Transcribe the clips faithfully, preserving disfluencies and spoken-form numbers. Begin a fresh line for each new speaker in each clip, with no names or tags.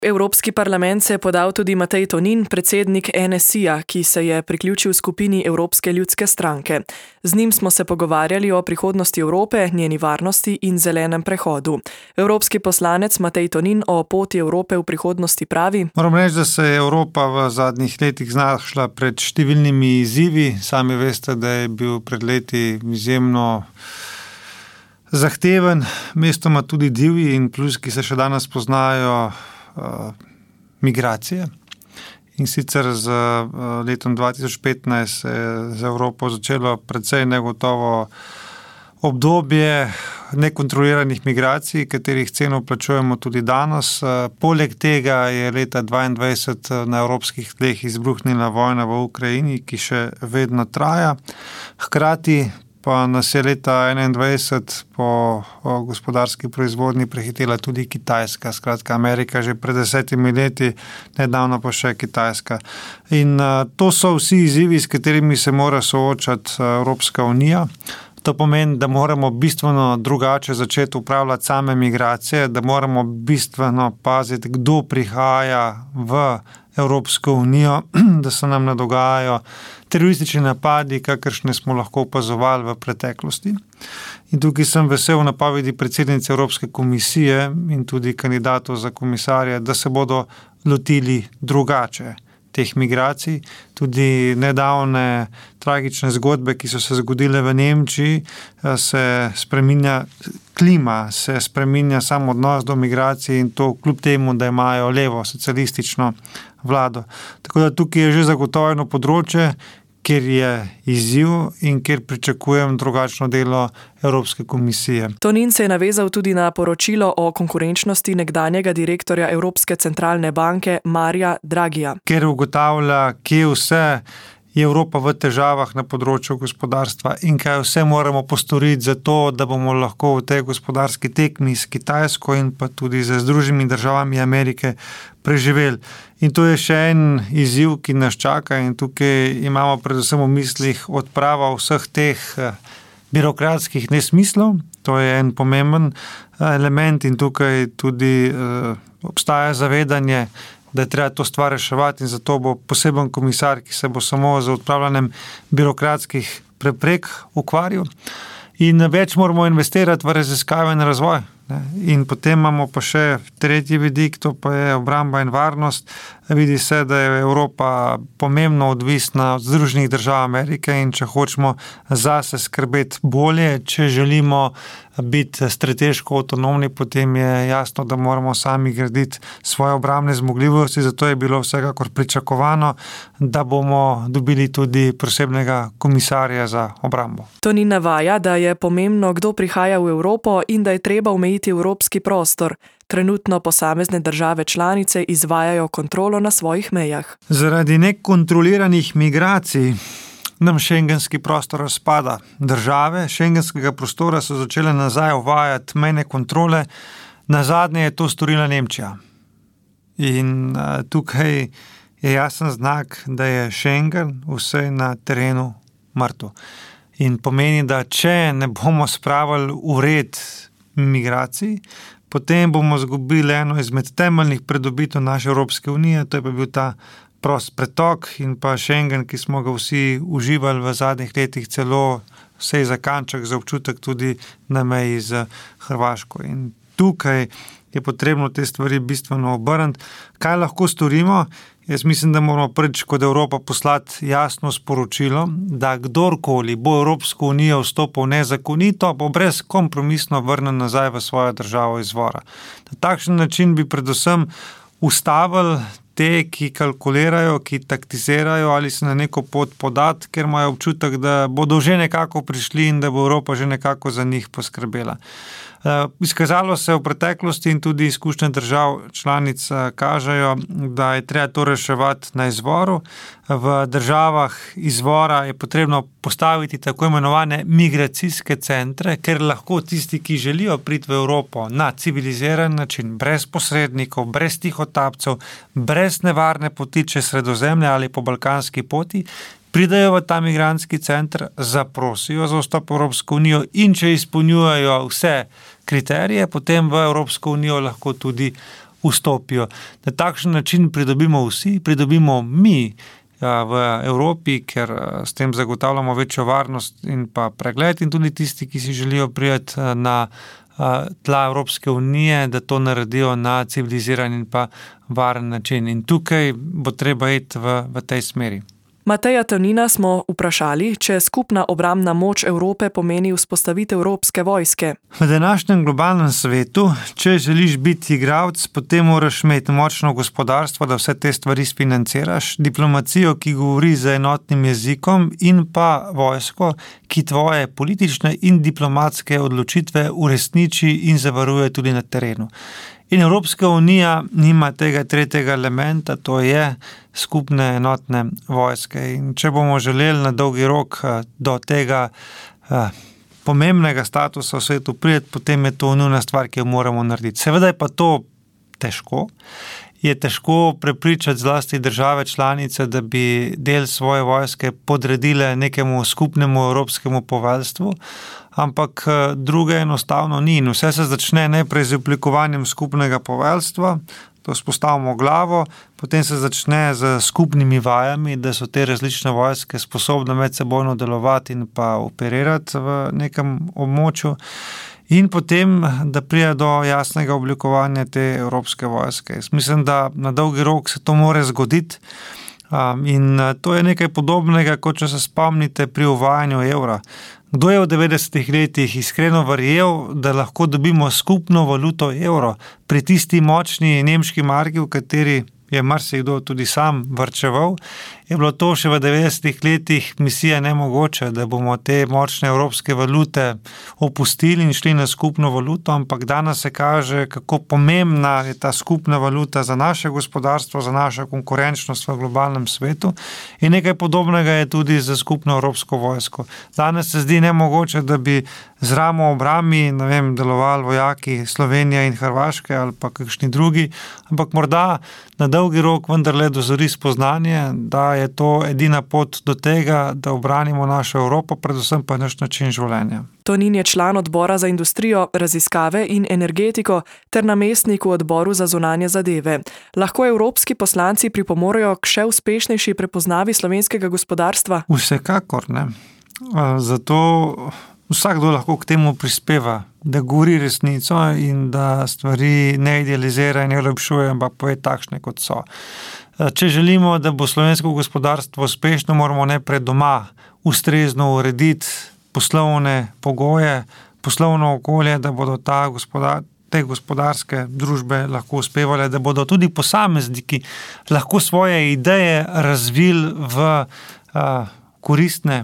Evropski parlament se je podal tudi Matej Tonin, predsednik N S I-ja, ki se je priključil skupini Evropske ljudske stranke. Z njim smo se pogovarjali o prihodnosti Evrope, njeni varnosti in zelenem prehodu. Evropski poslanec Matej Tonin o poti Evrope v prihodnosti pravi:
Moram reči, da se je Evropa v zadnjih letih znašla pred številnimi izzivi. Sami veste, da je bil pred leti izjemno zahteven, mestoma tudi divji in plus, ki se še danes poznajo, Uh, migracije. In sicer z uh, letom dva tisoč petnajst se je za Evropo začelo precej negotovo obdobje nekontroliranih migracij, katerih ceno plačujemo tudi danes. Uh, poleg tega je leta dvaindvajset na evropskih tleh izbruhnila vojna v Ukrajini, ki še vedno traja. Hkrati pa nas je leta enaindvajset po gospodarski proizvodnji prehitela tudi Kitajska. Skratka, Amerika že pred desetimi leti, nedavno pa še Kitajska. In uh, to so vsi izzivi, s katerimi se mora soočati Evropska unija. To pomeni, da moramo bistveno drugače začeti upravljati same migracije, da moramo bistveno paziti, kdo prihaja v Evropsko unijo, da se nam ne dogajajo teroristični napadi, kakršne smo lahko opazovali v preteklosti. In tukaj sem vesel napovedi predsednice Evropske komisije in tudi kandidatov za komisarje, da se bodo lotili drugače teh migracij. Tudi nedavne tragične zgodbe, ki so se zgodile v Nemčiji, se spreminja klima, se spreminja sam odnos do migracij in to kljub temu, da imajo levo socialistično vlado. Tako da tukaj je že zagotovljeno področje, kjer je izziv in kjer pričakujem drugačno delo Evropske komisije.
Tonin se je navezal tudi na poročilo o konkurenčnosti nekdanjega direktorja Evropske centralne banke Marija Draghija.
Ker ugotavlja, kje vse je Evropa v težavah na področju gospodarstva in kaj vse moramo postoriti za to, da bomo lahko v tej gospodarski tekmi s Kitajsko in pa tudi z Združenimi državami Amerike preživeli. In to je še en izziv, ki nas čaka in tukaj imamo predvsem v mislih odprava vseh teh birokratskih nesmislov. To je en pomemben element in tukaj tudi uh, obstaja zavedanje, da je treba to stvar reševati in zato bo poseben komisar, ki se bo samo z odpravljanjem birokratskih preprek ukvarjal. In več moramo investirati v raziskave in razvoj. In potem imamo pa še tretji vidik, to pa je obramba in varnost. Vidi se, da je Evropa pomembno odvisna od Združenih držav Amerike in če hočemo zase skrbeti bolje, če želimo biti strateško avtonomni, potem je jasno, da moramo sami graditi svoje obrambne zmogljivosti, zato je bilo vsekakor pričakovano, da bomo dobili tudi posebnega komisarja za obrambo.
Tonin navaja, da je pomembno, kdo prihaja v Evropo in da je treba omejiti evropski prostor. Trenutno posamezne države članice izvajajo kontrolo na svojih mejah.
Zaradi nekontroliranih migracij nam šengenski prostor razpada. Države šengenskega prostora so začele nazaj uvajati mejne kontrole. Nazadnje je to storila Nemčija. In uh, tukaj je jasen znak, da je Schengen vse na terenu mrtev. In pomeni, da če ne bomo spravili v red migracij, potem bomo izgubili eno izmed temeljnih pridobitev naše Evropske unije, to je pa bil ta prost pretok in pa Schengen, ki smo ga vsi uživali v zadnjih letih, celo vsej za kanček, za občutek tudi na meji z Hrvaško. In tukaj je potrebno te stvari bistveno obrniti. Kaj lahko storimo? Jaz mislim, da moramo prvič kot Evropa poslati jasno sporočilo, da kdorkoli bo Evropsko unijo vstopil nezakonito, bo brezkompromisno vrnen nazaj v svojo državo izvora. Na takšen način bi predvsem ustavili te, ki kalkulirajo, ki taktizirajo ali se na neko pot podati, ker imajo občutek, da bodo že nekako prišli in da bo Evropa že nekako za njih poskrbela. Izkazalo se v preteklosti in tudi izkušnje držav članic kažejo, da je treba to reševati na izvoru. V državah izvora je potrebno postaviti tako imenovane migracijske centre, ker lahko tisti, ki želijo priti v Evropo na civiliziran način, brez posrednikov, brez tihotapcev, brez nevarne poti čez Sredozemlje ali po balkanski poti, pridejo v ta migrantski center, zaprosijo za vstop v Evropsko unijo in če izpolnjujejo vse kriterije, potem v Evropsko unijo lahko tudi vstopijo. Na takšen način pridobimo vsi, pridobimo mi v Evropi, ker s tem zagotavljamo večjo varnost in pa pregled, in tudi tisti, ki si želijo priti na tla Evropske unije, da to naredijo na civiliziran in pa varen način. In tukaj bo treba iti v, v tej smeri.
Mateja Tonina smo vprašali, če skupna obrambna moč Evrope pomeni vzpostavitev evropske vojske.
V današnjem globalnem svetu, če želiš biti igralec, potem moraš imeti močno gospodarstvo, da vse te stvari sfinanciraš, diplomacijo, ki govori z enotnim jezikom, in pa vojsko, ki tvoje politične in diplomatske odločitve uresniči in zavaruje tudi na terenu. In Evropska unija nima tega tretjega elementa, to je skupne enotne vojske. In če bomo želeli na dolgi rok do tega eh, pomembnega statusa v svetu priti, potem je to nujna stvar, ki jo moramo narediti. Seveda je pa to težko. Je težko prepričati zlasti države članice, da bi del svoje vojske podredile nekemu skupnemu evropskemu poveljstvu, ampak druge enostavno ni. In vse se začne najprej z oblikovanjem skupnega poveljstva, to spostavimo glavo, potem se začne z skupnimi vajami, da so te različne vojske sposobne medsebojno delovati in pa operirati v nekem območju. In potem, da pride do jasnega oblikovanja te evropske vojske. Jaz mislim, da na dolgi rok se to more zgoditi. In to je nekaj podobnega, kot če se spomnite pri uvajanju evra. Kdo je v devetdesetih letih iskreno verjel, da lahko dobimo skupno valuto evro pri tisti močni nemški marki, v kateri je marsikdo tudi sam varčeval, je bilo to še v devetdesetih letih misija nemogoče, da bomo te močne evropske valute opustili in šli na skupno valuto, ampak danes se kaže, kako pomembna je ta skupna valuta za naše gospodarstvo, za našo konkurenčnost v globalnem svetu, in nekaj podobnega je tudi za skupno evropsko vojsko. Danes se zdi nemogoče, da bi z ramo ob rami, ne vem, delovali vojaki Slovenije in Hrvaške ali pa kakšni drugi, ampak morda na dolgi rok vendarle dozori spoznanje, da je to edina pot do tega, da obranimo našo Evropo, predvsem pa naš način življenja.
Tonin je član odbora za industrijo, raziskave in energetiko ter namestnik v odboru za zunanje zadeve. Lahko evropski poslanci pripomorejo k še uspešnejši prepoznavi slovenskega gospodarstva?
Vsekakor ne. Zato vsakdo lahko k temu prispeva, da govori resnico in da stvari ne idealizira in ne lepšuje, ampak pove takšne, kot so. Če želimo, da bo slovensko gospodarstvo uspešno, moramo najprej doma ustrezno urediti poslovne pogoje, poslovno okolje, da bodo ta gospodar, te gospodarske družbe lahko uspevale, da bodo tudi posamezniki lahko svoje ideje razvili v a, koristne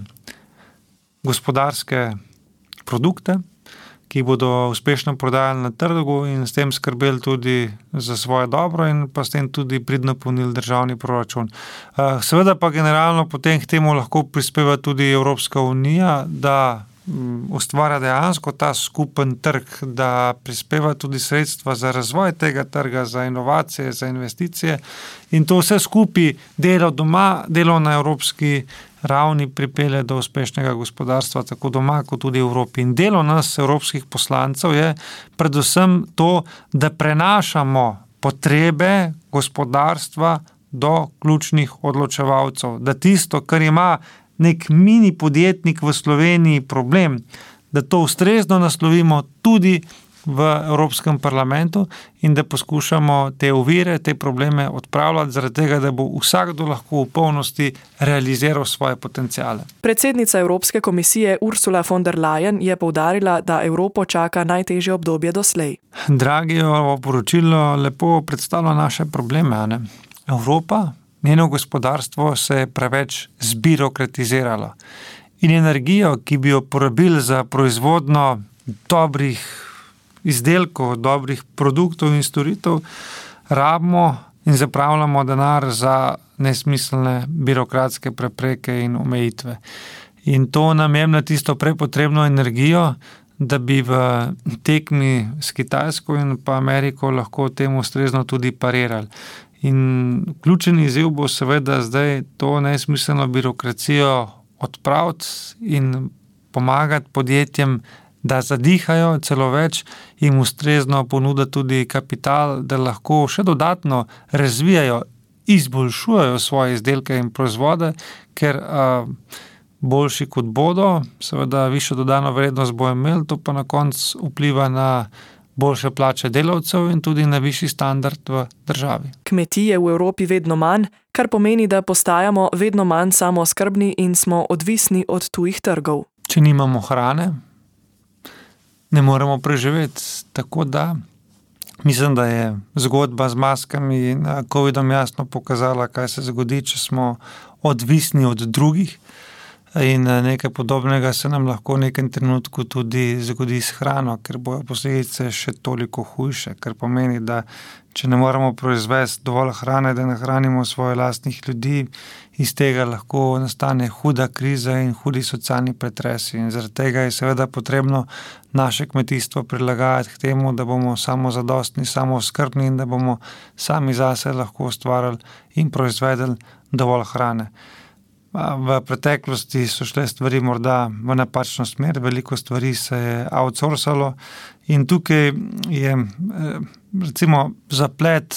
gospodarske produkte, ki bodo uspešno prodajali na trgu in s tem skrbeli tudi za svoje dobro in pa s tem tudi pridno polnili državni proračun. Seveda pa generalno potem k temu lahko prispeva tudi Evropska unija, da ustvarja dejansko ta skupen trg, da prispeva tudi sredstva za razvoj tega trga, za inovacije, za investicije, in to vse skupaj delo doma, delo na evropski ravni pripelje do uspešnega gospodarstva, tako doma kot tudi v Evropi. In delo nas, evropskih poslancev, je predvsem to, da prenašamo potrebe gospodarstva do ključnih odločevalcev, da tisto, kar ima nek mini podjetnik v Sloveniji problem, da to ustrezno naslovimo tudi v Evropskem parlamentu in da poskušamo te ovire, te probleme odpravljati, zaradi tega, da bo vsakdo lahko v polnosti realiziral svoje potenciale.
Predsednica Evropske komisije Ursula von der Leyen je poudarila, da Evropo čaka najtežje obdobje doslej.
Draghijevo poročilo lepo predstavlja naše probleme, ne? Evropa, njeno gospodarstvo se je preveč zbirokratiziralo in energijo, ki bi jo porabili za proizvodno dobrih izdelkov, dobrih produktov in storitev, rabimo in zapravljamo denar za nesmiselne birokratske prepreke in omejitve. In to nam jemlje tisto prepotrebno energijo, da bi v tekmi s Kitajsko in pa Ameriko lahko temu ustrezno tudi parirali. In ključen izziv bo seveda zdaj to nesmiselno birokracijo odpraviti in pomagati podjetjem da zadihajo, celo več, jim ustrezno ponuda tudi kapital, da lahko še dodatno razvijajo, izboljšujejo svoje izdelke in proizvode, ker a, boljši kot bodo, seveda višjo dodano vrednost bo imel, to pa na koncu vpliva na boljše plače delavcev in tudi na višji standard v državi.
Kmetije v Evropi vedno manj, kar pomeni, da postajamo vedno manj samooskrbni in smo odvisni od tujih trgov.
Če nimamo hrane, ne moremo preživeti, tako da mislim, da je zgodba z maskami in covidom jasno pokazala, kaj se zgodi, če smo odvisni od drugih. In nekaj podobnega se nam lahko v nekem trenutku tudi zgodi s hrano, ker bojo posledice še toliko hujše, kar pomeni, da če ne moremo proizvesti dovolj hrane, da nahranimo svoje lastnih ljudi, iz tega lahko nastane huda kriza in hudi socialni pretresi. In zaradi tega je seveda potrebno naše kmetijstvo prilagajati k temu, da bomo samozadostni, samooskrbni in da bomo sami zase lahko ustvarjali in proizvedeli dovolj hrane. V preteklosti so šle stvari morda v napačno smer, veliko stvari se je outsourcalo in tukaj je recimo zaplet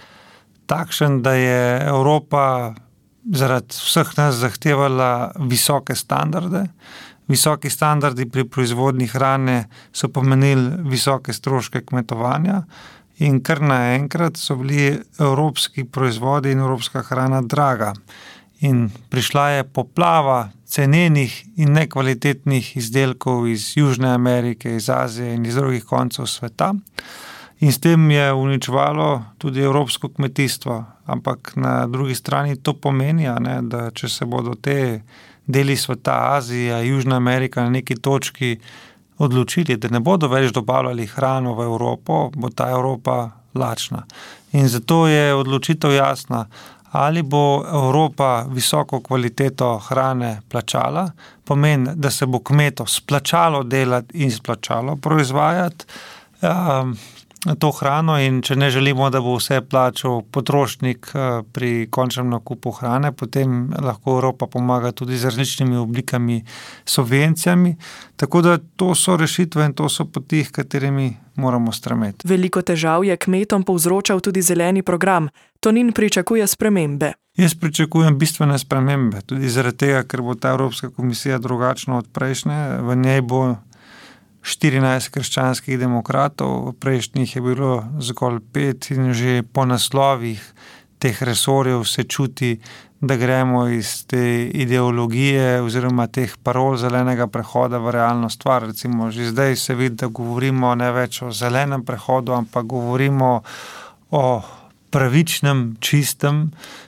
takšen, da je Evropa zaradi vseh nas zahtevala visoke standarde. Visoki standardi pri proizvodnji hrane so pomenili visoke stroške kmetovanja in kar naenkrat so bili evropski proizvodi in evropska hrana draga. In prišla je poplava cenenih in nekvalitetnih izdelkov iz Južne Amerike, iz Azije in iz drugih koncev sveta. In s tem je uničevalo tudi evropsko kmetijstvo. Ampak na drugi strani to pomeni, ne, da če se bodo te deli sveta, Azija, Južna Amerika na neki točki odločili, da ne bodo več dobavljali hrano v Evropo, bo ta Evropa lačna. In zato je odločitev jasna, ali bo Evropa visoko kvaliteto hrane plačala, pomeni, da se bo kmetu splačalo delati in splačalo proizvajati um, to hrano in če ne želimo, da bo vse plačal potrošnik uh, pri končnem nakupu hrane, potem lahko Evropa pomaga tudi z različnimi oblikami subvencijami. Tako da to so rešitve in to so poti, katerimi moramo stremeti.
Veliko težav je kmetom povzročal tudi zeleni program. Tonin pričakuje spremembe.
Jaz pričakujem bistvene spremembe, tudi zaradi tega, ker bo ta Evropska komisija drugačna od prejšnje. V njej bo štirinajst krščanskih demokratov, v prejšnjih je bilo zgolj pet in že po naslovih teh resorjev se čuti, da gremo iz te ideologije oziroma teh parol zelenega prehoda v realno stvar. Recimo, že zdaj se vidi, da govorimo ne več o zelenem prehodu, ampak govorimo o pravičnem, čistem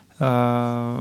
uh,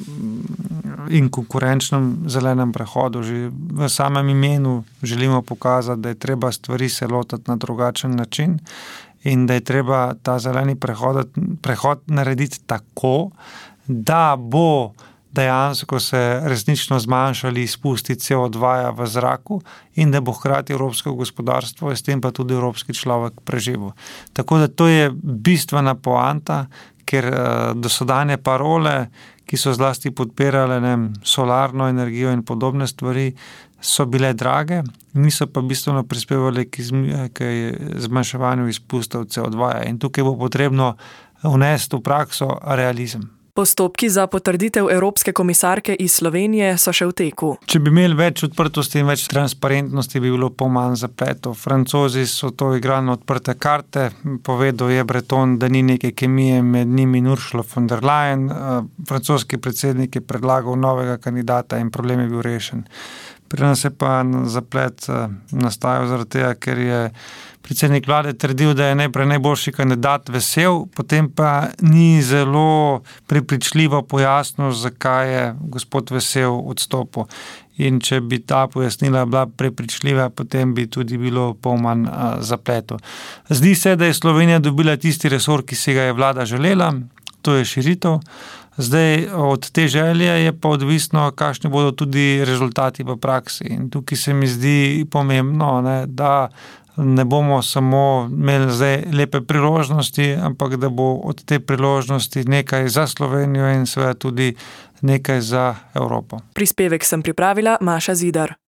in konkurenčnem zelenem prehodu. Že v samem imenu želimo pokazati, da je treba stvari se lotati na drugačen način in da je treba ta zeleni prehod, prehod narediti tako, da bo dejansko se resnično zmanjšali izpusti C O dva v zraku in da bo hkrati evropsko gospodarstvo in s tem pa tudi evropski človek preživel. Tako da to je bistvena poanta, ker dosedanje parole, ki so zlasti podpirale ne, solarno energijo in podobne stvari, so bile drage, niso pa bistveno prispevali k, k zmanjševanju izpustov C O dva in tukaj bo potrebno vnesti v prakso realizem.
Postopki za potrditev evropske komisarke iz Slovenije so še v teku.
Če bi imeli več odprtosti in več transparentnosti, bi bilo pol manj zapletov. Francozi so to igrali na odprte karte, povedal je Breton, da ni neke kemije med njimi in Ursula von der Leyen. Francoski predsednik je predlagal novega kandidata in problem je bil rešen. Pri nas je pa zaplet nastajal zaradi tega, ker je predsednik vlade trdil, da je najprej najboljši kandidat vesel, potem pa ni zelo prepričljivo pojasnil, zakaj je gospod Vesel odstopil. In če bi ta pojasnila bila prepričljiva, potem bi tudi bilo pol manj zapletov. Zdi se, da je Slovenija dobila tisti resor, ki si ga je vlada želela, to je širitev. Zdaj, od te želje je pa odvisno, kakšni bodo tudi rezultati v praksi. In tukaj se mi zdi pomembno, ne, da ne bomo samo imeli zdaj lepe priložnosti, ampak da bo od te priložnosti nekaj za Slovenijo in seveda tudi nekaj za Evropo.
Prispevek sem pripravila Maša Zidar.